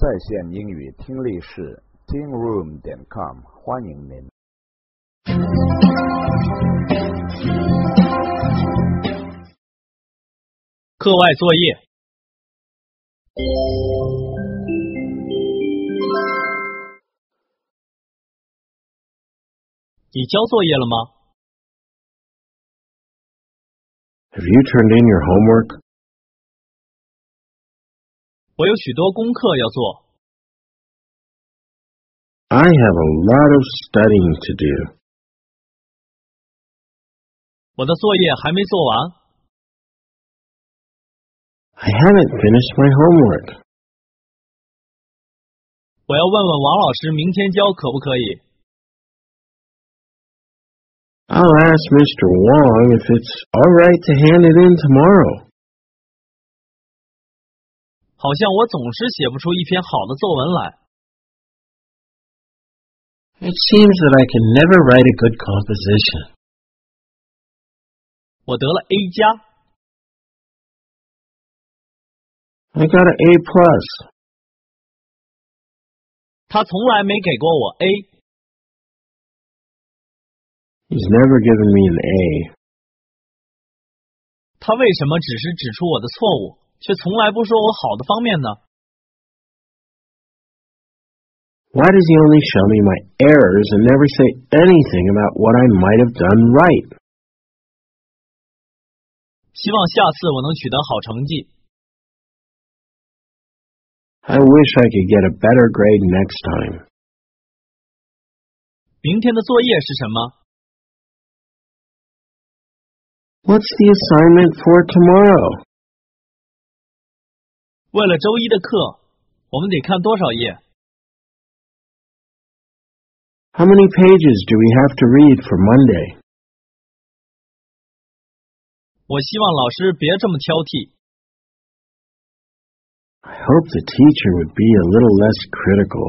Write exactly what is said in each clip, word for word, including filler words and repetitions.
在线英语听力室 听 room 点 com 欢迎您。 课外作业。你交作业了吗？ Have you turned in your homework? 我有许多功课要做。 I have a lot of studying to do. 我的作业还没做完。 I haven't finished my homework. 我要问问王老师明天交可不可以？ I'll ask Mister Wong if it's all right to hand it in tomorrow. 好像我总是写不出一篇好的作文来。 It seems that I can never write a good composition. 我得了 A 加。 I got an A plus. 他从来没给过我 A。 He's never given me an A. 他为什么只是指出我的错误，却从来不说我好的方面呢？ Why does he only show me my errors and never say anything about what I might have done right? 希望下次我能取得好成绩。 I wish I could get a better grade next time. 明天的作业是什么？ What's the assignment for tomorrow? 为了周一的课，我们得看多少页？ How many pages do we have to read for Monday? 我希望老师别这么挑剔。 I hope the teacher would be a little less critical.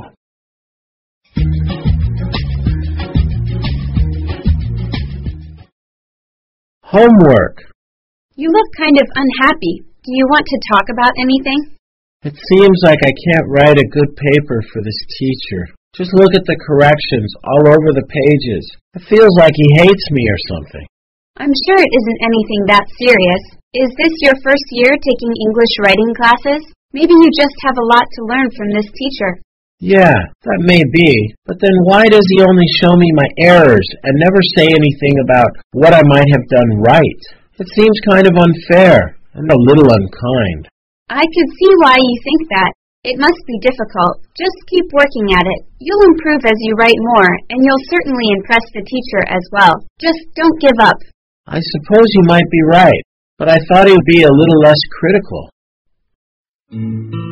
Homework. You look kind of unhappy. Do you want to talk about anything? It seems like I can't write a good paper for this teacher. Just look at the corrections all over the pages. It feels like he hates me or something. I'm sure it isn't anything that serious. Is this your first year taking English writing classes? Maybe you just have a lot to learn from this teacher. Yeah, that may be. But then why does he only show me my errors and never say anything about what I might have done right? It seems kind of unfair and a little unkind. I could see why you think that. It must be difficult. Just keep working at it. You'll improve as you write more, and you'll certainly impress the teacher as well. Just don't give up. I suppose you might be right, but I thought he would be a little less critical.